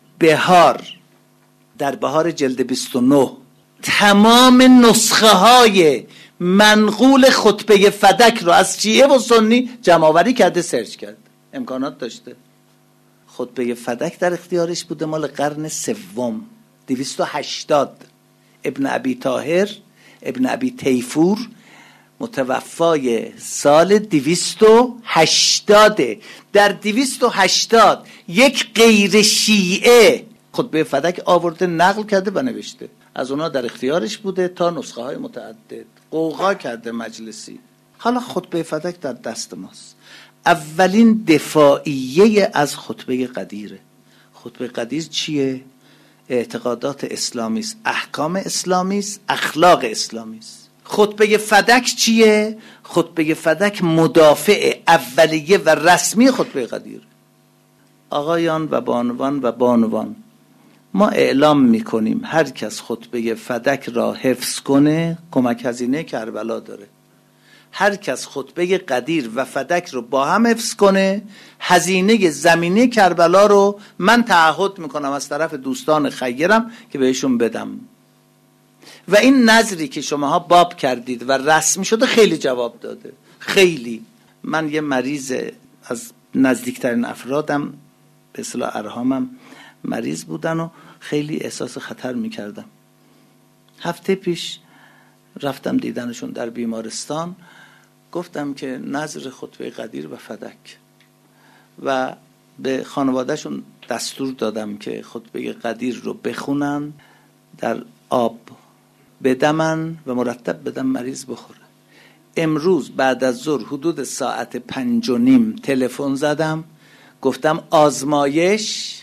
بهار جلد 29 تمام نسخه های منقول خطبه فدک رو از شیعه و سنی جمع آوری کرده، سرچ کرد، امکانات داشته. خطبه فدک در اختیارش بوده مال قرن سوم 280. ابن ابی طاهر ابن ابی تیفور متوفای سال 280. در 280 یک غیر شیعه خطبه فدک آورده نقل کرده و نوشته، از اونا در اختیارش بوده تا نسخه های متعدد. قوقا کرده مجلسی. حالا خطبه فدک در دست ماست. اولین دفاعیه از خطبه قدیره. خطبه قدیر چیه؟ اعتقادات اسلامی است، احکام اسلامی است، اخلاق اسلامی است. خطبه فدک چیه؟ خطبه فدک مدافع اولیه و رسمی خطبه قدیر. آقایان و بانوان، ما اعلام میکنیم هر کس خطبه فدک را حفظ کنه کمک هزینه کربلا داره. هر کس خطبه قدیر و فدک رو با هم حفظ کنه هزینه زمینه کربلا رو من تعهد میکنم از طرف دوستان خیرم که بهشون بدم. و این نظری که شماها باب کردید و رسمی شده خیلی جواب داده. خیلی. من یه مریض از نزدیکترین افرادم به اصطلاح ارحامم مریض بودن و خیلی احساس خطر میکردم. هفته پیش رفتم دیدنشون در بیمارستان، گفتم که نظر خطبه قدیر و فدک و به خانوادهشون دستور دادم که خطبه قدیر رو بخونن، در آب بدمن و مرتب بدم مریض بخوره. امروز بعد از ظهر حدود ساعت 5:30 تلفن زدم، گفتم آزمایش،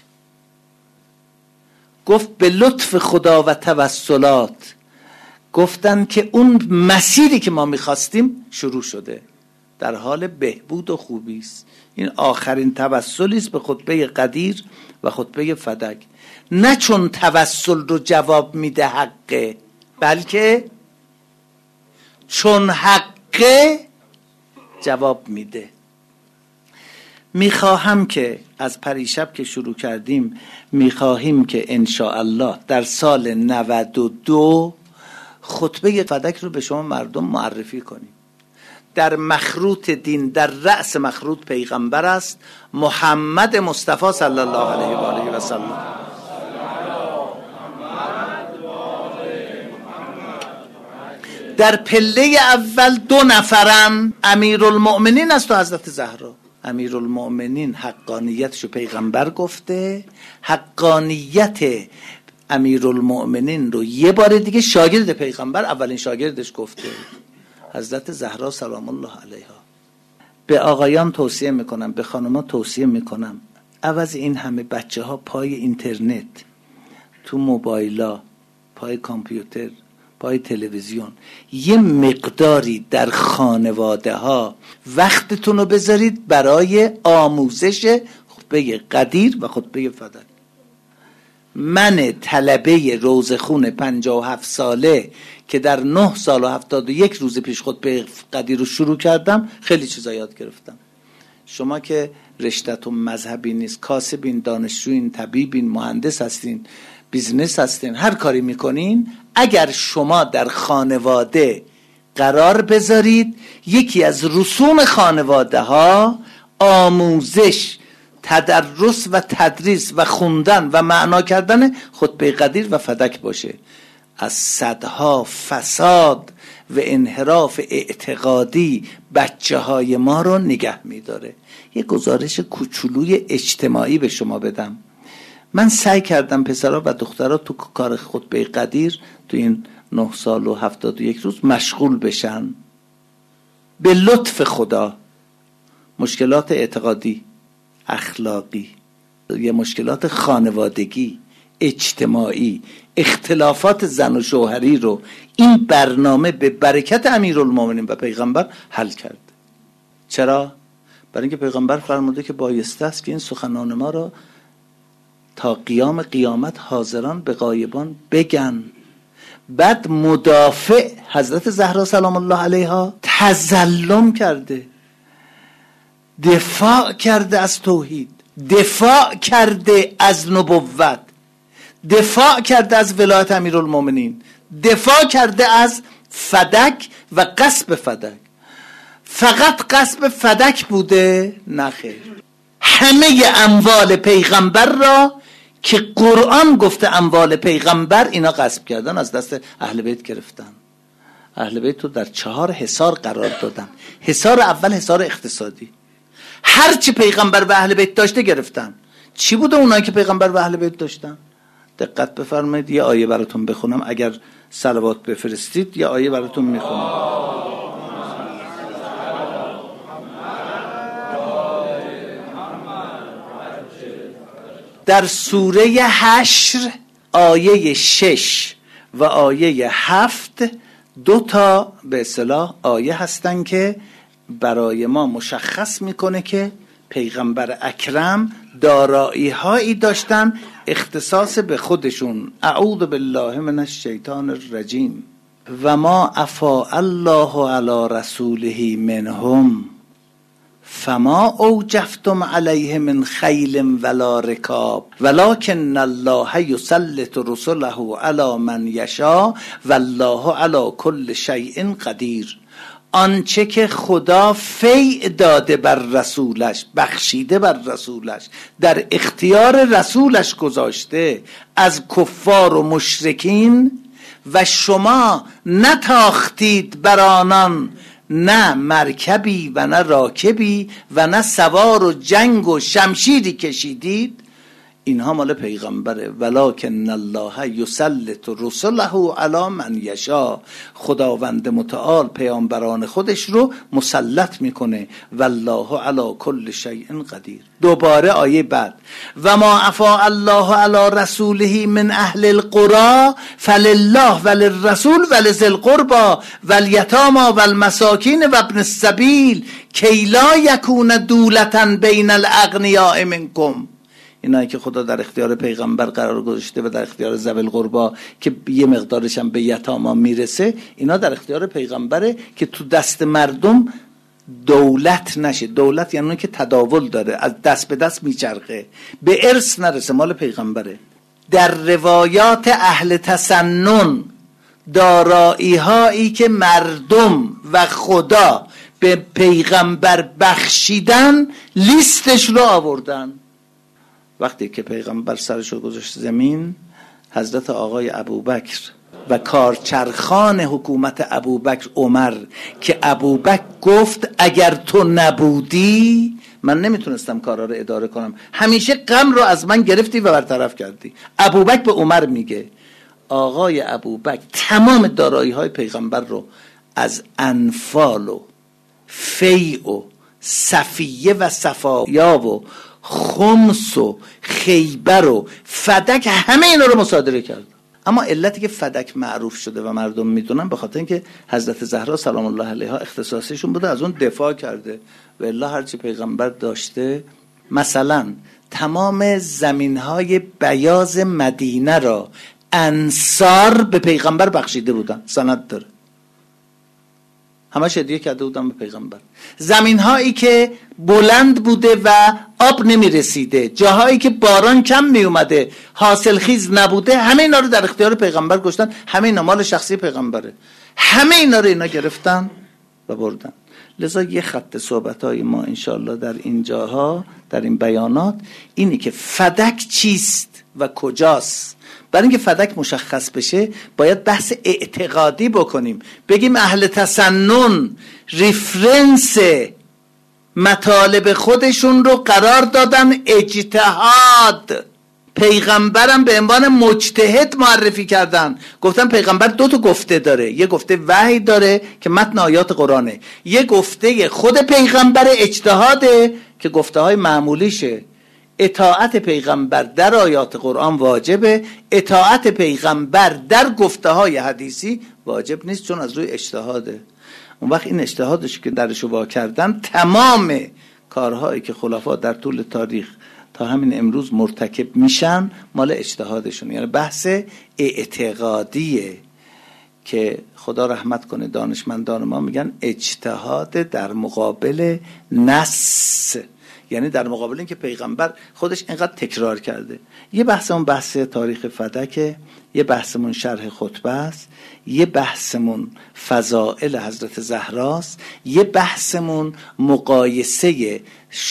گفت به لطف خدا و توسلات، گفتن که اون مسیری که ما میخواستیم شروع شده. در حال بهبود و خوبی است. این آخرین توسلی است به خطبه قدیر و خطبه فدک. نه چون توسل رو جواب میده حقه، بلکه چون حقه جواب میده. میخواهم که از پریشب که شروع کردیم، میخواهیم که انشاءالله در سال 92 خطبه فدک رو به شما مردم معرفی کنیم. در مخروط دین، در رأس مخروط پیغمبر است، محمد مصطفی صلی الله علیه و آله و سلم. در پله اول 2 نفرن، امیرالمؤمنین است و حضرت زهرا. امیرالمؤمنین حقانیتشو پیغمبر گفته، حقانیت امیرالمؤمنین رو یه بار دیگه شاگرد پیغمبر، اولین شاگردش، گفته، حضرت زهرا سلام الله علیها. به آقایان توصیه میکنم، به خانم‌ها توصیه میکنم، عوض این همه بچه ها پای اینترنت، تو موبایلا، پای کامپیوتر، پای تلویزیون، یه مقداری در خانواده ها وقتتون رو بذارید برای آموزش خطبه قدیر و خطبه فدک. من طلبه روزخون 57 ساله که در 9 سال و 71 روز پیش خطبه قدیر رو شروع کردم، خیلی چیزا یاد گرفتم. شما که رشته‌تون مذهبی نیست، کاسبین، دانشجوین، طبیبین، مهندس هستین، بیزنس هستین، هر کاری میکنین، اگر شما در خانواده قرار بذارید یکی از رسوم خانواده ها آموزش، تدرس و تدریس و خوندن و معنا کردن خطبه قدیر و فدک باشه، از صدها فساد و انحراف اعتقادی بچه های ما رو نگه میداره. یه گزارش کوچولوی اجتماعی به شما بدم. من سعی کردم پسرها و دخترها تو کار خطبه قدیر تو این 9 سال و 71 روز مشغول بشن. به لطف خدا مشکلات اعتقادی، اخلاقی، یه مشکلات خانوادگی، اجتماعی، اختلافات زن و شوهری رو این برنامه به برکت امیرالمومنین و پیغمبر حل کرد. چرا؟ برای اینکه پیغمبر فرموده که بایسته است که این سخنان ما رو تا قیام قیامت حاضران به غایبان بگن. بعد مدافع حضرت زهرا سلام الله علیها تظلم کرده، دفاع کرده از توحید، دفاع کرده از نبوت، دفاع کرده از ولایت امیرالمومنین، دفاع کرده از فدک و غصب فدک. فقط غصب فدک بوده؟ نه خیر، همه اموال پیغمبر را که قرآن گفته اموال پیغمبر، اینا غصب کردن، از دست اهل بیت گرفتن. اهل بیت رو در 4 حصار قرار دادن. حصار اول حصار اقتصادی، هر چی پیغمبر و اهل بیت داشته گرفتن. چی بوده اونایی که پیغمبر و اهل بیت داشتن؟ دقت بفرمایید، یه آیه براتون بخونم، اگر صلوات بفرستید یه آیه براتون میخونم. در سوره حشر آیه 6 و آیه 7 2 تا به اصطلاح آیه هستن که برای ما مشخص میکنه که پیغمبر اکرم دارایی هایی داشتن اختصاص به خودشون. اعوذ بالله من الشیطان الرجیم. و ما افاء الله علی رسوله منهم فما اوجفتم علیه من خیل ولا رکاب ولکن الله یسلط رسله علی من یشاء والله علی کل شیء قدیر. آنچه که خدا فیء داده بر رسولش، بخشیده بر رسولش، در اختیار رسولش گذاشته از کفار و مشرکین، و شما نتاختید بر آنان نه مرکبی و نه راکبی و نه سوار و جنگ و شمشیری کشیدید، اینها مال پیغمبره. ولکن الله یسلط رسله علی من یشاء. خداوند متعال پیامبران خودش رو مسلط میکنه. والله علی کل شیء قدیر. دوباره آیه بعد و ما افاء الله علی رسوله من اهل القرى فلله وللرسول ولذی القربى والیتامی والمساکین وابن السبیل کی لا یکون دولة بین الاغنیاء منکم. اینایی که خدا در اختیار پیغمبر قرار گذاشته و در اختیار ذوی القربا که یه مقدارش هم به یتاما میرسه، اینا در اختیار پیغمبره که تو دست مردم دولت نشه. دولت یعنی اون که تداول داره، از دست به دست میچرخه، به ارث نرسه، مال پیغمبره. در روایات اهل تسنن دارایی هایی که مردم و خدا به پیغمبر بخشیدن لیستش رو آوردن. وقتی که پیغمبر سرشو گذاشت زمین، حضرت آقای ابوبکر و کارچرخان حکومت ابوبکر عمر که ابوبکر گفت اگر تو نبودی من نمیتونستم کارا رو اداره کنم، همیشه غم رو از من گرفتی و برطرف کردی. ابوبکر به عمر میگه آقای ابوبکر تمام دارایی های پیغمبر رو از انفال و فیع و صفیه و صفایا و خمس و خیبر و فدک همه اینا رو مصادره کرد. اما علتی که فدک معروف شده و مردم میدونن به خاطر اینکه حضرت زهرا سلام الله علیها اختصاصشون بوده، از اون دفاع کرده. و الا هرچی پیغمبر داشته، مثلا تمام زمینهای بیاض مدینه را انصار به پیغمبر بخشیده بودن، سند داره، همه هدیه کرده بودن به پیغمبر. زمین هایی که بلند بوده و آب نمی رسیده، جاهایی که باران کم می اومده، حاصل خیز نبوده، همه اینا رو در اختیار پیغمبر گذاشتن. همه اینا مال شخصی پیغمبره، همه اینا رو اینا گرفتن و بردن. لذا یه خط صحبت های ما انشاءالله در این جاها، در این بیانات، اینی که فدک چیست و کجاست. برای اینکه فدک مشخص بشه باید بحث اعتقادی بکنیم، بگیم اهل تسنن ریفرنس مطالب خودشون رو قرار دادن اجتهاد. پیغمبرم به عنوان مجتهد معرفی کردن، گفتن پیغمبر دو تا گفته داره، یه گفته وحی داره که متن آیات قرآنه، یه گفته خود پیغمبر اجتهاده که گفته های معمولیشه. اطاعت پیغمبر در آیات قرآن واجبه، اطاعت پیغمبر در گفته های حدیثی واجب نیست، چون از روی اجتهاده. اون وقت این اجتهادش که درشو وا کردن، تمام کارهایی که خلفا در طول تاریخ تا همین امروز مرتکب میشن مال اجتهادشون. یعنی بحث اعتقادیه که خدا رحمت کنه دانشمندان ما میگن اجتهاد در مقابل نص، یعنی در مقابل این که پیغمبر خودش اینقدر تکرار کرده. یه بحثمون بحث تاریخ فدکه، یه بحثمون شرح خطبه است، یه بحثمون فضائل حضرت زهراست، یه بحثمون مقایسه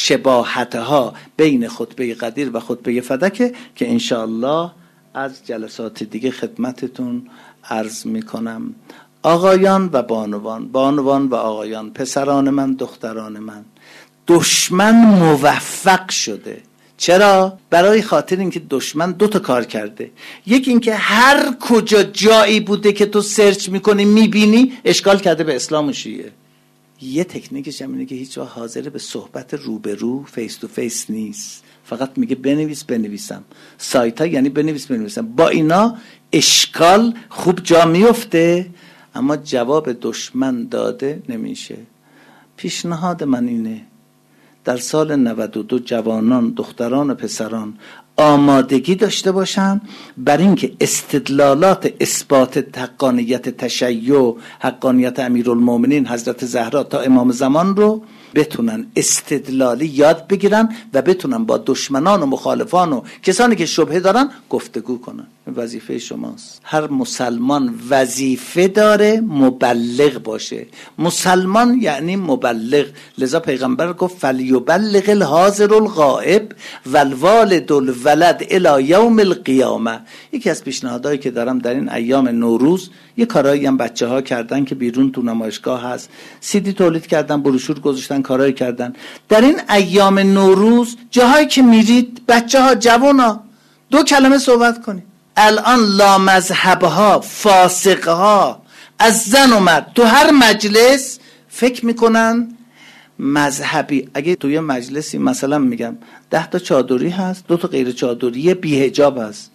شباهتها بین خطبه قدیر و خطبه فدکه که انشاءالله از جلسات دیگه خدمتتون عرض میکنم. آقایان و بانوان، بانوان و آقایان، پسران من، دختران من، دشمن موفق شده. چرا؟ برای خاطر اینکه دشمن دو تا کار کرده. یکی اینکه هر کجا جایی بوده که تو سرچ میکنی میبینی اشکال کرده به اسلام و شیعه. یه تکنیکش هم اینه که هیچ وقت حاضر به صحبت روبرو فیس تو فیس نیست، فقط میگه بنویس بنویسم. سایت ها یعنی بنویس بنویسم. با اینا اشکال خوب جا میفته، اما جواب دشمن داده نمیشه. پیشنهاد من اینه در سال 92 جوانان، دختران و پسران آمادگی داشته باشن بر اینکه استدلالات اثبات حقانیت تشیع، حقانیت امیرالمومنین حضرت زهرا تا امام زمان رو بتونن استدلالی یاد بگیرن و بتونن با دشمنان و مخالفان و کسانی که شبهه دارن گفتگو کنن. وظیفه شماست. هر مسلمان وظیفه داره مبلغ باشه. مسلمان یعنی مبلغ. لذا پیغمبر گفت فلیبلغ الحاضر الغائب والوالد الولد الی یوم القیامه. یکی از پیشنهادهایی که دارم در این ایام نوروز، یه کارایی هم بچه‌ها کردن که بیرون تو نمایشگاه هست، CD تولید کردن، بروشور گذاشتن، کارایی کردن. در این ایام نوروز جاهایی که میرید بچه‌ها، جوانا، 2 کلمه صحبت کنید. الان لامذهبها، فاسقها از زن و مرد تو هر مجلس فکر میکنن مذهبی. اگه توی مجلسی مثلا میگم 10 تا چادری هست، 2 تا غیر چادری، بی حجاب هست،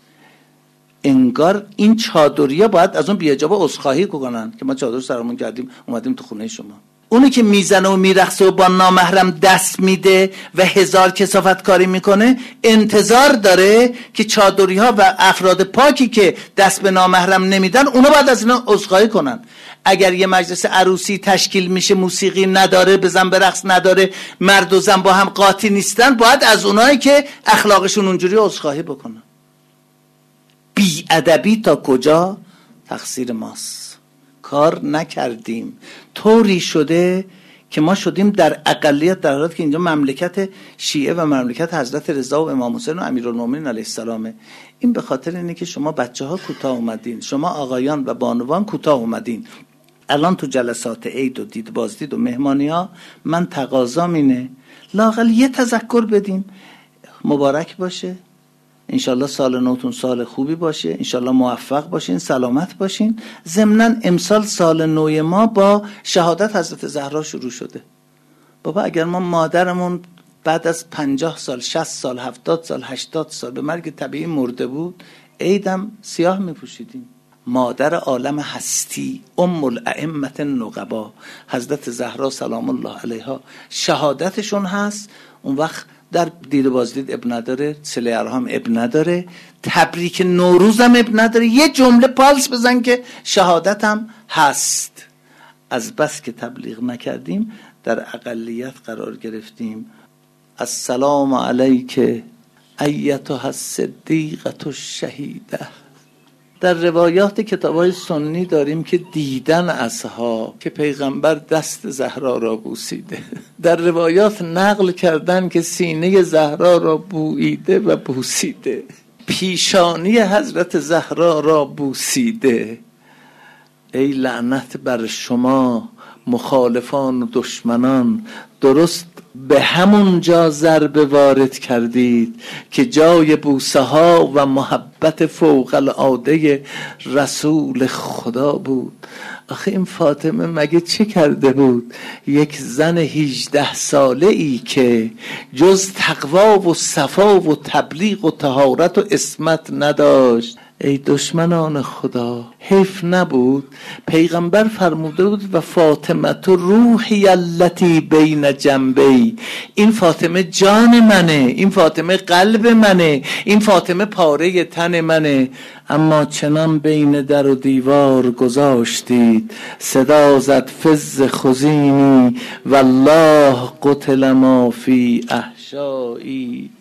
انگار این چادری‌ها باید از اون بی حجابا عذرخواهی کنن که ما چادر سرمون کردیم اومدیم تو خونه شما. اونی که میزنه و میرقصه و با نامحرم دست میده و 1000 کثافت کاری میکنه، انتظار داره که چادری‌ها و افراد پاکی که دست به نامحرم نمیدن اونا باید از اینا عذرخواهی کنن. اگر یه مجلس عروسی تشکیل میشه، موسیقی نداره، بزن برقص نداره، مرد و زن با هم قاطی نیستن، باید از اونایی که اخلاقشون اونجوری عذرخواهی بکنن. بی ادبی تا کجا؟ تقصیر ماست. کار نکردیم، طوری شده که ما شدیم در اقلیت، در حالی که اینجا مملکت شیعه و مملکت حضرت رضا و امام حسین و امیرالمومنین علیه السلامه. این به خاطر اینه که شما بچه‌ها کوتاه اومدین، شما آقایان و بانوان کوتاه اومدین. الان تو جلسات عید و دید بازدید و مهمانی‌ها من تقاضام اینه لااقل یه تذکر بدین، مبارک باشه، انشالله سال نوتون سال خوبی باشه، انشالله موفق باشین، سلامت باشین. ضمناً امسال سال نو ما با شهادت حضرت زهرا شروع شده. بابا اگر ما مادرمون بعد از 50 سال 60 سال 70 سال 80 سال به مرگ طبیعی مرده بود، عیدم سیاه میپوشیدیم. مادر عالم هستی، ام الائمه النقبا، حضرت زهرا سلام الله علیها، شهادتشون هست. اون وقت در دید بازدید اب نداره، صله ارحام اب نداره، تبریک نوروز هم اب نداره، یه جمله پالس بزن که شهادتم هست. از بس که تبلیغ نکردیم در اقلیت قرار گرفتیم. السلام علیک ایتها الصدیقه الشهیده. در روایات کتاب‌های سنی داریم که دیدن اصحاب که پیغمبر دست زهرا را بوسیده. در روایات نقل کردن که سینه زهرا را بوییده و بوسیده، پیشانی حضرت زهرا را بوسیده. ای لعنت بر شما مخالفان و دشمنان، درست به همون جا ضربه وارد کردید که جای بوسه ها و محبت فوق العاده رسول خدا بود. آخه این فاطمه مگه چه کرده بود؟ یک زن 18 ساله ای که جز تقوا و صفا و تبلیغ و طهارت و عصمت نداشت. ای دشمنان خدا، حیف نبود؟ پیغمبر فرموده بود و فاطمه تو روحی التی بین جنبی. این فاطمه جان منه، این فاطمه قلب منه، این فاطمه پاره تن منه. اما چنان بین در و دیوار گذاشتید، صدا زد فز خزینی والله قتل ما فی احشایی.